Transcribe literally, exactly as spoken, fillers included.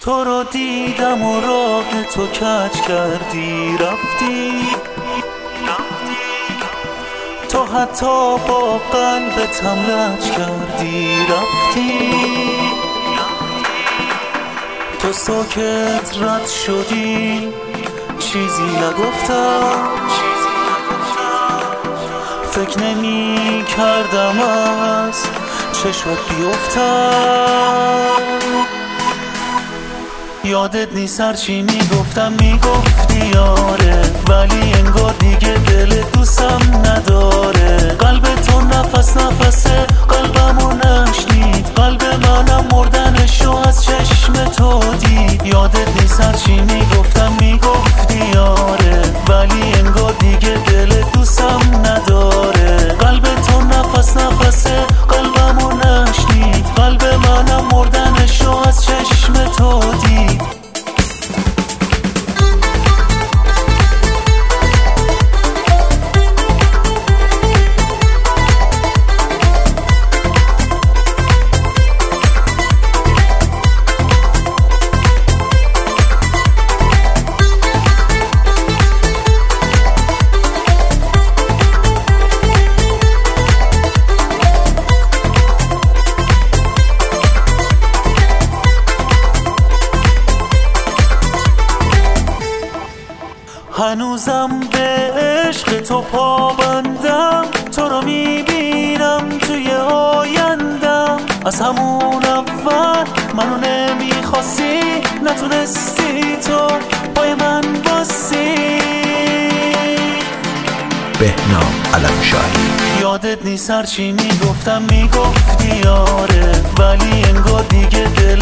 تو رو دیدم و راه تو کج کردی رفتی، تو حتی با قلبتم لج کردی رفتی، تو ساکت رد شدی چیزی نگفتم، فکر نمی کردم از چشمت بیفتم. یادت نیست هرچی میگفتم میگفتی آره، ولی انگار دیگه دلت دوستم نداره. قلب تو نفس نفسه قلبمو نشنید، قلب منم مردنشو از چشم تو دید. یادت نیست هرچی میگفتم میگفتی آره، ولی انگار دیگه دلت دوستم نداره. قلب تو نفس نفسه قلبمو نشنید، قلب منم مردنشو از چشم تو دید. هنوزم به عشق تو پابندم، تو رو میبینم توی آیندم. از همون اول منو نمیخواستی، نتونستی تو پای من باسی. بهنام علمشاهی. یادت نیست هرچی میگفتم میگفتی آره، ولی انگار دیگه